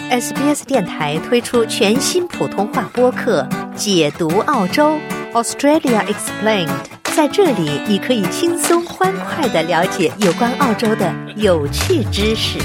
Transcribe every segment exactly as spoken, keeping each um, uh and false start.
S B S 电台推出全新普通话播客《解读澳洲 Australia Explained》，在这里你可以轻松欢快地了解有关澳洲的有趣知识。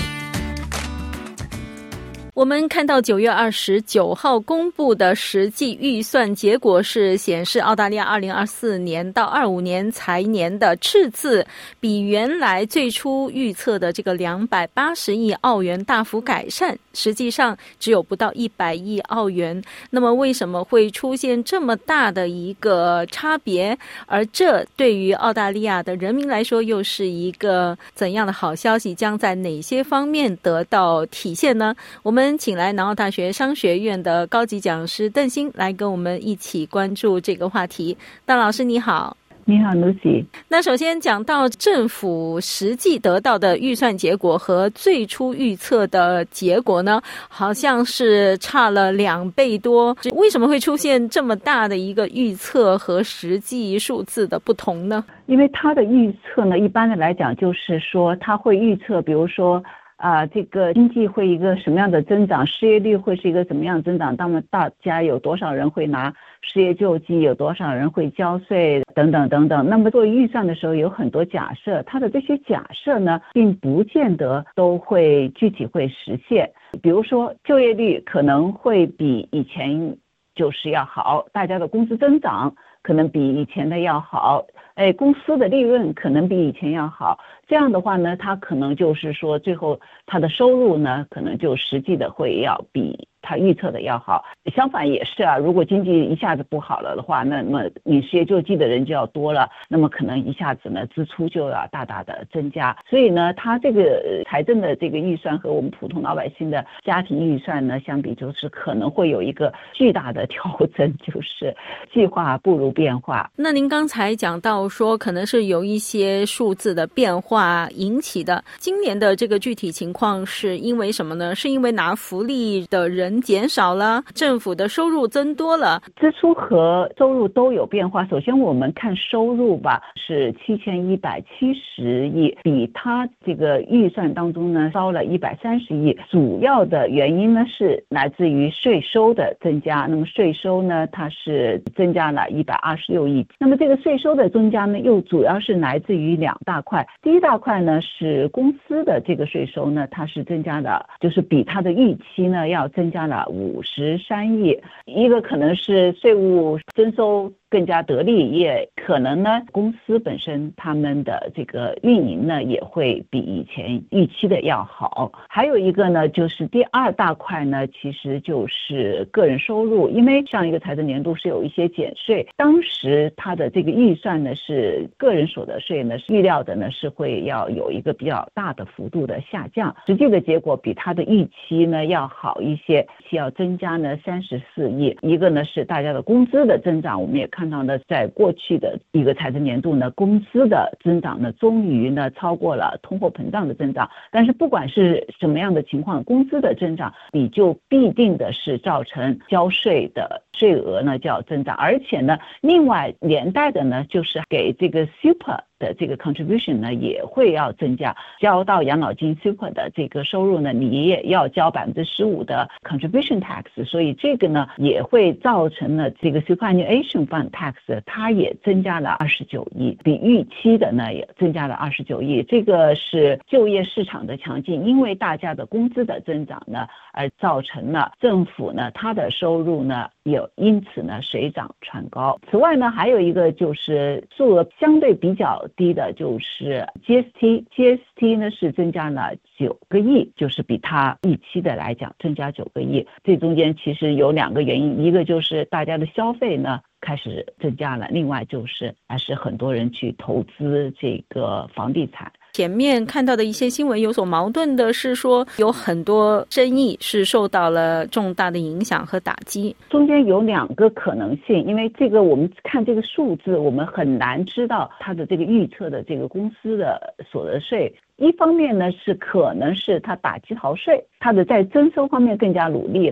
我们看到九月二十九号公布的实际预算结果是显示，澳大利亚二零二四年到二五年财年的赤字比原来最初预测的这个两百八十亿澳元大幅改善，实际上只有不到一百亿澳元。那么为什么会出现这么大的一个差别？而这对于澳大利亚的人民来说又是一个怎样的好消息？将在哪些方面得到体现呢？我们请来南澳大学商学院的高级讲师邓鑫来跟我们一起关注这个话题。邓老师你好。 你好 Lucy。 那首先讲到政府实际得到的预算结果和最初预测的结果呢，好像是差了两倍多，为什么会出现这么大的一个预测和实际数字的不同呢？ 因为它的预测呢，一般的来讲就是说它会预测，比如说啊，这个经济会一个什么样的增长，失业率会是一个怎么样的增长，那么大家有多少人会拿失业救济，有多少人会交税等等等等。那么做预算的时候有很多假设，它的这些假设呢并不见得都会具体会实现。比如说就业率可能会比以前就是要好，大家的工资增长可能比以前的要好，哎，公司的利润可能比以前要好，这样的话呢，它可能就是说最后它的收入呢，可能就实际的会要比他预测的要好。相反也是啊，如果经济一下子不好了的话，那么你失业救济的人就要多了，那么可能一下子呢支出就要大大的增加。所以呢，他这个财政的这个预算和我们普通老百姓的家庭预算呢相比，就是可能会有一个巨大的调整，就是计划不如变化。 那您刚才讲到说可能是有一些数字的变化引起的，今年的这个具体情况是因为什么呢？是因为拿福利的人减少了，政府的收入增多了？ 支出和收入都有变化。首先我们看收入吧，是七千一百七十亿，比它这个预算当中呢烧了一百三十亿。主要的原因呢是来自于税收的增加，那么税收呢它是增加了一百二十六亿。那么这个税收的增加呢又主要是来自于两大块。第一大块呢是公司的这个税收呢，它是增加了，就是比它的预期呢要增加了五十三亿。一个可能是税务征收更加得力，也可能呢公司本身他们的这个运营呢也会比以前预期的要好。还有一个呢就是第二大块呢其实就是个人收入，因为上一个财政年度是有一些减税，当时它的这个预算呢是个人所得税呢预料的呢是会要有一个比较大的幅度的下降，实际的结果比它的预期呢要好一些，要增加呢三十四亿。一个呢是大家的工资的增长，我们也看到呢在过去的一个财政年度呢工资的增长呢终于呢超过了通货膨胀的增长。但是不管是什么样的情况，工资的增长你就必定的是造成交税的税额呢就要增长，而且呢另外连带的呢就是给这个 super的这个 contribution 呢也会要增加，交到养老金 super 的这个收入呢你也要交百分之十五的 contribution tax， 所以这个呢也会造成了这个 superannuation fund tax 它也增加了二十九亿，比预期的呢也增加了二十九亿。这个是就业市场的强劲，因为大家的工资的增长呢而造成了政府呢它的收入呢也因此呢水涨船高。此外呢还有一个就是数额相对比较低的就是 G S T， G S T 呢是增加了九个亿，就是比它预期的来讲增加九个亿。这中间其实有两个原因，一个就是大家的消费呢开始增加了，另外就是还是很多人去投资这个房地产。 前面看到的一些新闻有所矛盾的是说有很多生意是受到了重大的影响和打击， 中间有两个可能性。因为这个我们看这个数字我们很难知道它的这个预测的这个公司的所得税，一方面呢是可能是它打击逃税，它的在征收方面更加努力了，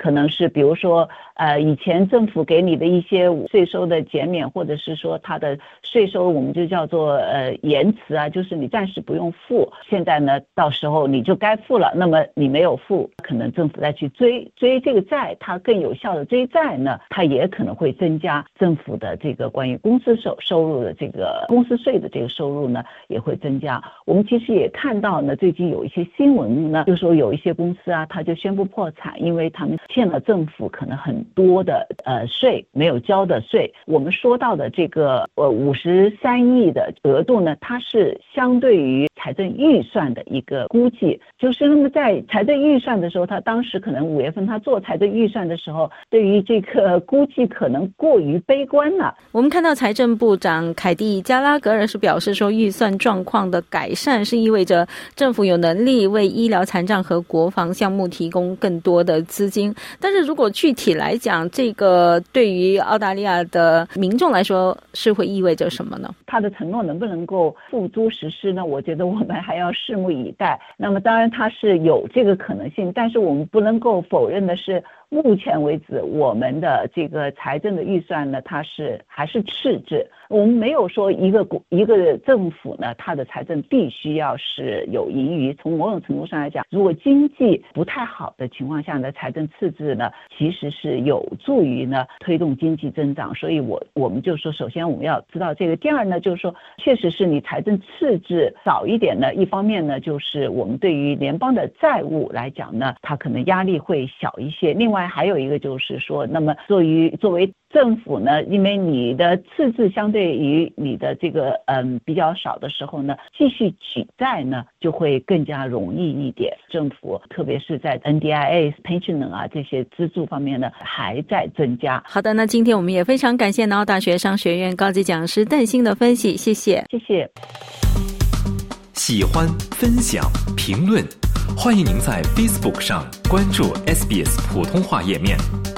可能是比如说呃，以前政府给你的一些税收的减免，或者是说它的税收我们就叫做呃延迟啊，就是你暂时不用付，现在呢到时候你就该付了，那么你没有付，可能政府再去追追这个债，它更有效的追债呢，它也可能会增加政府的这个关于公司收收入的这个公司税的这个收入呢也会增加。我们其实也看到呢，最近有一些新闻呢，就说有一些公司啊，它就宣布破产，因为他们欠了政府可能很多的呃税没有交的税。我们说到的这个呃五十三亿的额度呢，它是相对于财政预算的一个估计，就是那么在财政预算的时候，他当时可能五月份他做财政预算的时候，对于这个估计可能过于悲观了。 我们看到财政部长凯蒂加拉格尔是表示说，预算状况的改善是意味着政府有能力为医疗残障和国防项目提供更多的资金。但是如果具体来讲，这个对于澳大利亚的民众来说是会意味着什么呢？ 他的承诺能不能够付诸实施呢？我觉得我们还要拭目以待。那么当然它是有这个可能性，但是我们不能够否认的是，目前为止我们的这个财政的预算呢，它是还是赤字。我们没有说一个一个政府呢，它的财政必须要是有盈余。从某种程度上来讲，如果经济不太好的情况下呢，财政赤字呢，其实是有助于呢推动经济增长。所以我我们就说，首先我们要知道这个。第二呢，就是说，确实是你财政赤字少一点呢，一方面呢，就是我们对于联邦的债务来讲呢，它可能压力会小一些。另外还有一个就是说，那么作为作为政府呢，因为你的赤字相对于你的这个嗯比较少的时候呢，继续举债呢就会更加容易一点。政府特别是在 N D I A、pension 啊这些资助方面呢还在增加。 好的，那今天我们也非常感谢南澳大学商学院高级讲师邓欣的分析，谢谢。 谢谢。 喜欢、分享、评论，欢迎您在 Facebook 上关注 S B S 普通话页面。